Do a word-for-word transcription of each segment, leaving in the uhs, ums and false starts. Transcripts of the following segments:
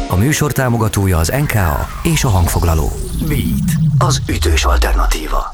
A műsor támogatója az en ká á és a hangfoglaló. Beat, az ütős alternatíva.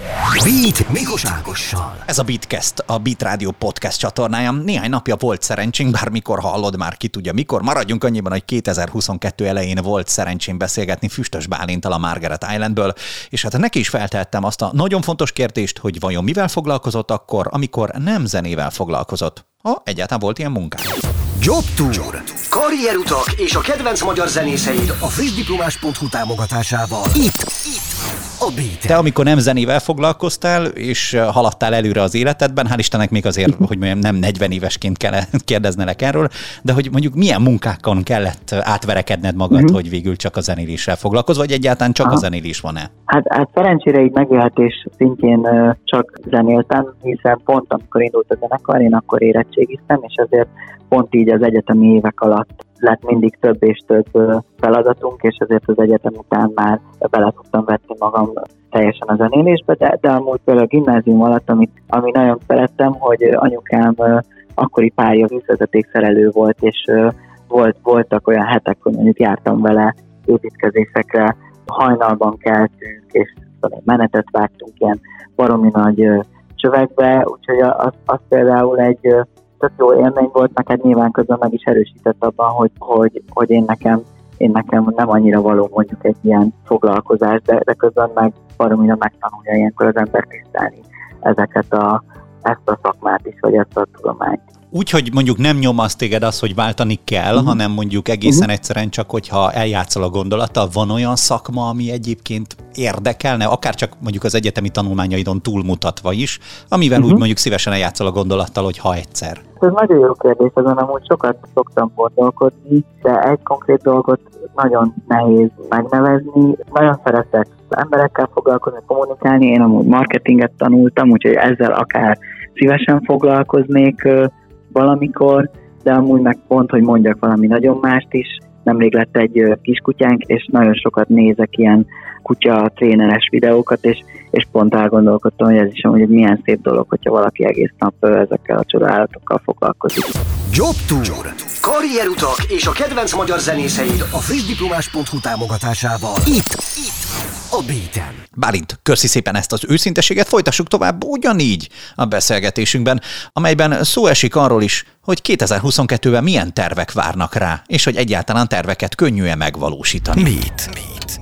Beat Mikos Ágossal. Ez a Beatcast, a Beat Rádió podcast csatornája. Néhány napja volt szerencsénk, bármikor hallod, már ki tudja mikor. Maradjunk annyiban, hogy kétezer-huszonkettő elején volt szerencsém beszélgetni Füstös Bálinttal a Margaret Islandből, és hát neki is feltehettem azt a nagyon fontos kérdést, hogy vajon mivel foglalkozott akkor, amikor nem zenével foglalkozott. Ha egyáltalán volt ilyen munkája. Job Tour. Karrierutak és a kedvenc magyar zenészeid a frissdiplomás pont hu támogatásával. Itt, itt, a Beat-en. Te amikor nem zenével foglalkoztál, és haladtál előre az életedben, hál' Istennek még azért, hogy mondjam, nem negyven évesként kell kérdeznelek erről, de hogy mondjuk milyen munkákon kellett átverekedned magad, mm-hmm. hogy végül csak a zenéléssel foglalkozz, vagy egyáltalán csak Aha. a zenélés van-e? Hát, hát szerencsére így megélhetés szintjén uh, csak zenéltem, hiszen pont amikor indult a zenekar, én akkor érettségiztem, és ezért pont így az egyetemi évek alatt lett mindig több és több feladatunk, és ezért az egyetem után már bele tudtam vetni magam teljesen a zenélésbe, de, de amúgy például a gimnázium alatt, amit, ami nagyon szerettem, hogy anyukám akkori párja vízvezetékszerelő volt, és volt, voltak olyan hetek, hogy mondjuk jártam vele építkezésekre, hajnalban keltünk, és menetet vágtunk ilyen baromi nagy csövekbe, úgyhogy az, az például egy tök jó élmény volt, meg hát nyilván közben meg is erősített abban, hogy, hogy, hogy én, nekem, én nekem nem annyira való mondjuk egy ilyen foglalkozás, de, de közben meg baromira megtanulja ilyenkor az ember tisztelni ezeket a, ezt a szakmát is, vagy ezt a tudományt. Úgy, hogy mondjuk nem nyomaszt téged az, hogy váltani kell, uh-huh. hanem mondjuk egészen uh-huh. egyszerűen csak, hogyha eljátszol a gondolattal, van olyan szakma, ami egyébként érdekelne, akár csak mondjuk az egyetemi tanulmányaidon túlmutatva is, amivel uh-huh. úgy mondjuk szívesen eljátszol a gondolattal, hogy ha egyszer. Ez nagyon jó kérdés, ezen amúgy sokat szoktam gondolkodni, de egy konkrét dolgot nagyon nehéz megnevezni. Nagyon szeretek emberekkel foglalkozni, kommunikálni, én amúgy marketinget tanultam, úgyhogy ezzel akár szívesen foglalkoznék valamikor, de amúgy meg pont, hogy mondjak valami nagyon mást is. Nemrég lett egy kiskutyánk, és nagyon sokat nézek ilyen kutya tréneres videókat, és, és pont elgondolkodtam, hogy ez is amúgy egy milyen szép dolog, hogyha valaki egész nap ezekkel a csodálatokkal foglalkozik. Job Tour. Karrierutak és a kedvenc magyar zenészeid a frissdiplomás pont hu támogatásával. Itt, itt, a Beat-en. Bálint, köszi szépen ezt az őszinteséget, folytassuk tovább ugyanígy a beszélgetésünkben, amelyben szó esik arról is, hogy kétezer-huszonkettőben milyen tervek várnak rá, és hogy egyáltalán terveket könnyű-e megvalósítani. Beat. Beat.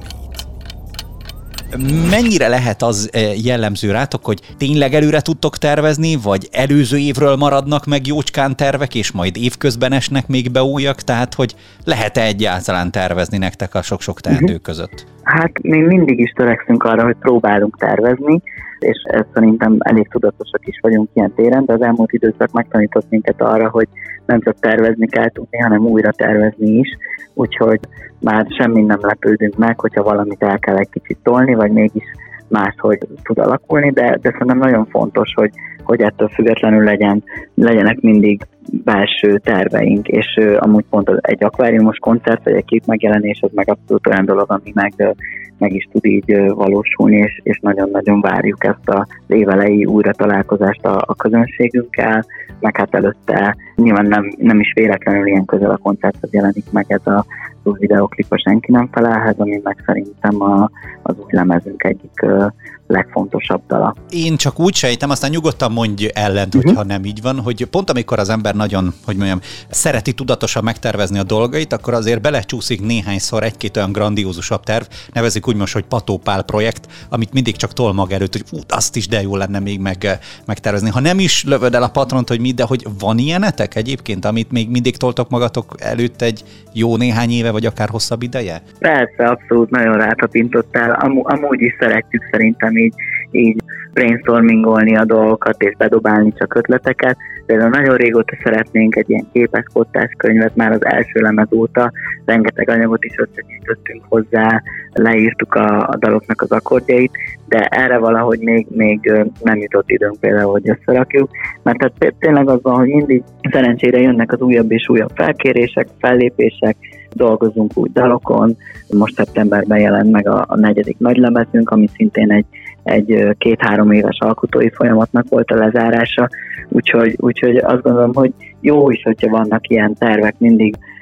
Mennyire lehet az jellemző rátok, hogy tényleg előre tudtok tervezni, vagy előző évről maradnak meg jócskán tervek, és majd évközben esnek még be újak, tehát hogy lehet-e egyáltalán tervezni nektek a sok-sok teendő között? Hát mi mindig is törekszünk arra, hogy próbálunk tervezni, és ezt szerintem elég tudatosak is vagyunk ilyen téren, de az elmúlt időszak megtanított minket arra, hogy nem csak tervezni kell tudni, hanem újra tervezni is, úgyhogy már semmi nem lepődünk meg, hogyha valamit el kell egy kicsit tolni, vagy mégis máshogy tud alakulni, de, de szerintem nagyon fontos, hogy, hogy ettől függetlenül legyen, legyenek mindig belső terveink, és uh, amúgy pont egy akváriumos koncert, vagy egy klip megjelenés, az meg abszolút olyan dolog, ami meg, uh, meg is tud így uh, valósulni, és, és nagyon-nagyon várjuk ezt az évelei újra találkozást a, a közönségünkkel, meg hát előtte nyilván nem, nem is véletlenül ilyen közel a koncerthez jelenik meg ez a új videoklip, a Senki nem felelhez, ami meg szerintem a, az új lemezünk egyik uh, legfontosabb dala. Én csak úgy sejtem, aztán nyugodtan mondj ellent, uh-huh. hogyha nem így van, hogy pont amikor az ember nagyon, hogy mondjam, szereti tudatosan megtervezni a dolgait, akkor azért belecsúszik néhányszor egy-két olyan grandiózusabb terv, nevezik úgy most, hogy Pató Pál projekt, amit mindig csak tol maga előtt, hogy ú, azt is de jó lenne még meg, megtervezni. Ha nem is lövöd el a patront, hogy mi, de hogy van ilyenetek egyébként, amit még mindig toltok magatok előtt egy jó néhány éve, vagy akár hosszabb ideje? Persze, abszolút nagyon rátapintottál. Am- amúgy is szeretjük szerintem így, így brainstormingolni a dolgokat, és bedobálni csak ötleteket. Például nagyon régóta szeretnénk egy ilyen képes-kottás könyvet, már az első lemez óta, rengeteg anyagot is összegyűjtöttünk hozzá, leírtuk a, a daloknak az akkordjait, de erre valahogy még, még nem jutott időnk például, hogy összerakjuk, mert tehát tényleg az van, hogy mindig szerencsére jönnek az újabb és újabb felkérések, fellépések, dolgozunk úgy dalokon, most szeptemberben jelent meg a, a negyedik nagylemezünk, ami szintén egy, egy két-három éves alkotói folyamatnak volt a lezárása, úgyhogy, úgyhogy azt gondolom, hogy jó is, hogyha vannak ilyen tervek mindig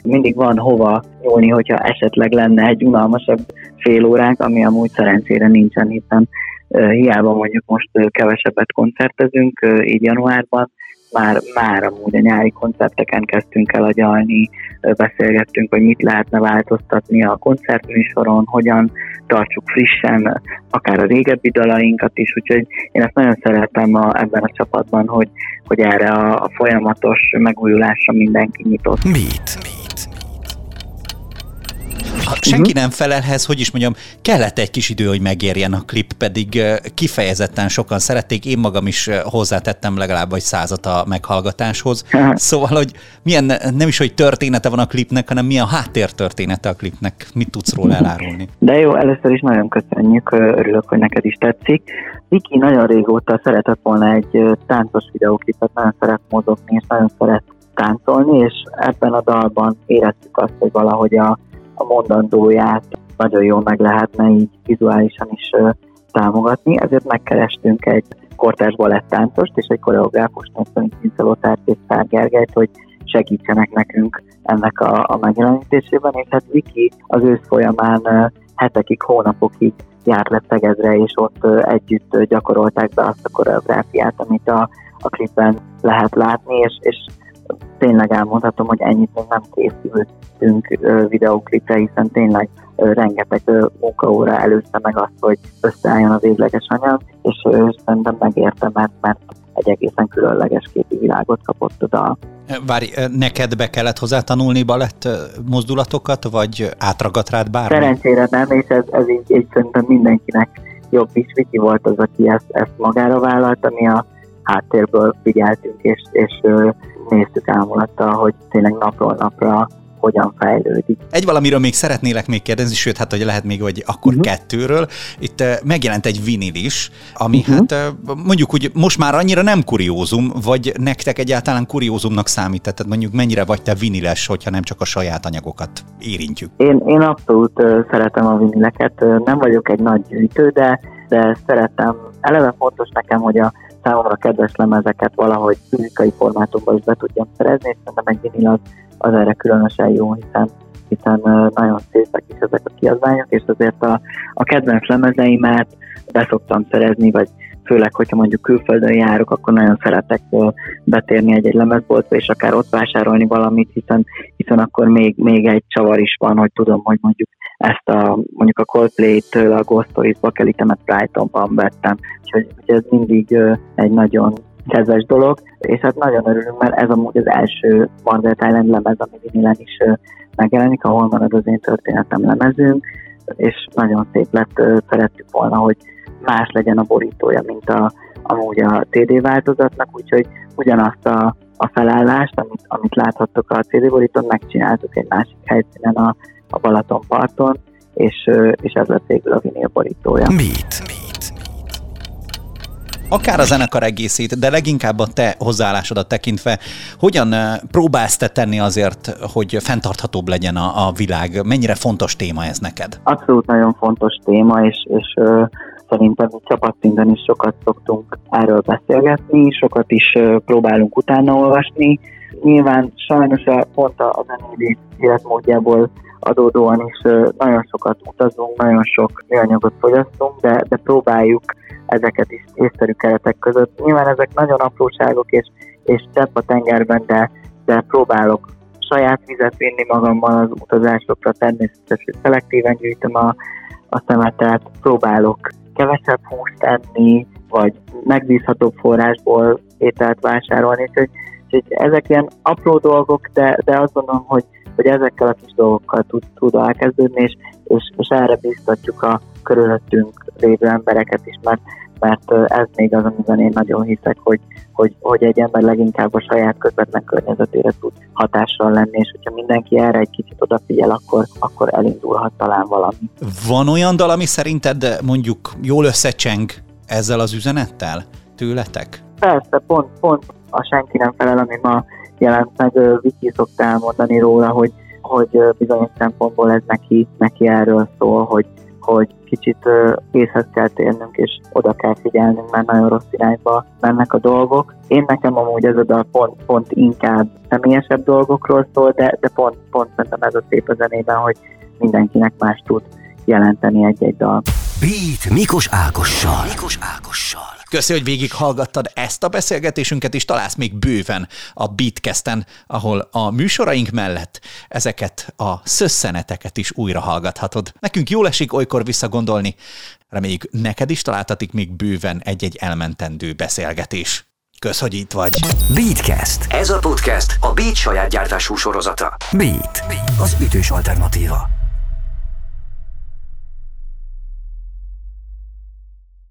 mindig van hova nyúlni, hogyha esetleg lenne egy unalmasabb fél óránk, ami amúgy szerencsére nincsen, hiszen uh, hiába mondjuk most uh, kevesebbet koncertezünk, uh, így januárban, már, már amúgy a nyári koncerteken kezdtünk el agyalni, uh, beszélgettünk, hogy mit lehetne változtatni a koncertműsoron, hogyan tartsuk frissen, akár a régebbi dalainkat is, úgyhogy én ezt nagyon szeretem a, ebben a csapatban, hogy, hogy erre a, a folyamatos megújulásra mindenki nyitott. Beat. Ha senki nem felelhez, hogy is mondjam, kellett egy kis idő, hogy megérjen a klip, pedig kifejezetten sokan szerették, én magam is hozzátettem legalább vagy százat a meghallgatáshoz. Szóval, hogy milyen, nem is, hogy története van a klipnek, hanem milyen háttértörténete a klipnek, mit tudsz róla elárulni? De jó, először is nagyon köszönjük, örülök, hogy neked is tetszik. Viki nagyon régóta szeretett volna egy táncos videóklipet, nagyon szeret mozogni, és nagyon szeret táncolni, és ebben a dalban éreztük azt, hogy valahogy a a mondandóját nagyon jól meg lehetne így vizuálisan is uh, támogatni, ezért megkerestünk egy kortárs baletttáncost és egy koreográfust, Szonyi Lotárt és Szár Gergelyt, hogy segítsenek nekünk ennek a, a megjelenítésében, és hát Viki az ősz folyamán uh, hetekig, hónapokig járt le Szegedre, és ott uh, együtt uh, gyakorolták be azt a koreográfiát, amit a, a klipben lehet látni, és, és tényleg elmondhatom, hogy ennyit még nem készültünk videóklipre, hiszen tényleg rengeteg munkaóra előzte meg azt, hogy összeálljon a végleges anyag, és szerintem megérte, mert, mert egy egészen különleges képi világot kapott a dal. Várj, neked be kellett hozzá tanulni balett mozdulatokat, vagy átragadt rád bármi? Szerencsére nem, és ez, ez így, így szerintem mindenkinek jobb is. Viki volt az, aki ezt, ezt magára vállalta, mi a háttérből figyeltünk, és, és néztük ámulattal, hogy tényleg napról napra hogyan fejlődik. Egy valamiről még szeretnélek még kérdezni, sőt, hát hogy lehet még, hogy akkor uh-huh. kettőről. Itt uh, megjelent egy vinil is, ami uh-huh. hát uh, mondjuk úgy most már annyira nem kuriózum, vagy nektek egyáltalán kuriózumnak számít? Tehát mondjuk mennyire vagy te viniles, hogyha nem csak a saját anyagokat érintjük? Én, én abszolút uh, szeretem a vinileket, uh, nem vagyok egy nagy gyűjtő, de, de szeretem. Eleve fontos nekem, hogy a számomra kedves lemezeket valahogy fizikai formátumban is be tudjam szerezni, és szerintem egy vinil az, az erre különösen jó, hiszen, hiszen nagyon szépek is ezek a kiadványok, és azért a, a kedvenc lemezeimet be szoktam szerezni, vagy főleg, hogyha mondjuk külföldön járok, akkor nagyon szeretek betérni egy-egy lemezboltba, és akár ott vásárolni valamit, hiszen, hiszen akkor még, még egy csavar is van, hogy tudom, hogy mondjuk ezt a, mondjuk a Coldplay-től a Ghost Stories bakelitemet Brightonban vettem, úgyhogy ez mindig egy nagyon kedves dolog, és hát nagyon örülünk, mert ez amúgy az első Margaret Island lemez, ami vinilen is megjelenik, ahol marad az én történetem lemezünk, és nagyon szép lett, szerettük volna, hogy más legyen a borítója, mint a, amúgy a cé dé változatnak, úgyhogy ugyanazt a, a felállást, amit, amit láthattok a cé dé borítón, megcsináltuk egy másik helyszínen a, a Balatonparton, és, és ez lett végül a vinil borítója. Beat. Akár a zenekar egészét, de leginkább a te hozzáállásodat tekintve, hogyan próbálsz te tenni azért, hogy fenntarthatóbb legyen a, a világ? Mennyire fontos téma ez neked? Abszolút nagyon fontos téma, és, és uh, szerintem csapatszinten is sokat szoktunk erről beszélgetni, sokat is uh, próbálunk utána olvasni. Nyilván sajnos a, pont a zenei életmódjából adódóan is uh, nagyon sokat utazunk, nagyon sok műanyagot fogyasztunk, de, de próbáljuk ezeket is észszerű keretek között. Nyilván ezek nagyon apróságok, és, és csepp a tengerben, de, de próbálok saját vizet vinni magammal az utazásokra, természetesen szelektíven gyűjtöm a, a szemetet, próbálok kevesebb húst enni, vagy megbízhatóbb forrásból ételt vásárolni, úgyhogy, úgyhogy ezek ilyen apró dolgok, de, de azt gondolom, hogy, hogy ezekkel a kis dolgokkal tud, tud elkezdődni, és, és, és erre biztatjuk a körülöttünk lévő embereket is, mert, mert ez még az, amiben én nagyon hiszek, hogy, hogy, hogy egy ember leginkább a saját közvetlen környezetére tud hatással lenni, és hogyha mindenki erre egy kicsit odafigyel, akkor, akkor elindulhat talán valami. Van olyan dal, ami szerinted mondjuk jól összecseng ezzel az üzenettel tőletek? Persze, pont, pont a Senki nem felel, ami ma jelent meg, Viki szokta elmondani róla, hogy, hogy bizonyos szempontból ez neki, neki erről szól, hogy hogy kicsit észhez kell térnünk, és oda kell figyelnünk, mert nagyon rossz irányba mennek a dolgok. Én nekem amúgy ez a dal pont, pont inkább személyesebb dolgokról szól, de, de pont, pont szerintem ez a szép a zenében, hogy mindenkinek más tud jelenteni egy-egy dal. Beat Mikos Ákossal. Mikos Ákossal. Köszi, hogy végighallgattad ezt a beszélgetésünket, és találsz még bőven a Beatcasten, ahol a műsoraink mellett ezeket a szösszeneteket is újra hallgathatod. Nekünk jól esik olykor visszagondolni, reméljük neked is találtatik még bőven egy-egy elmentendő beszélgetés. Kösz, hogy itt vagy. Beatcast. Ez a podcast a Beat saját gyártású sorozata. Beat, az ütős alternatíva.